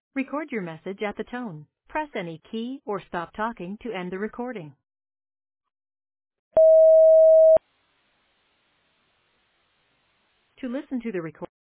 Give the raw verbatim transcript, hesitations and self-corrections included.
Record your message at the tone. Press any key or stop talking to end the recording. To listen to the recording,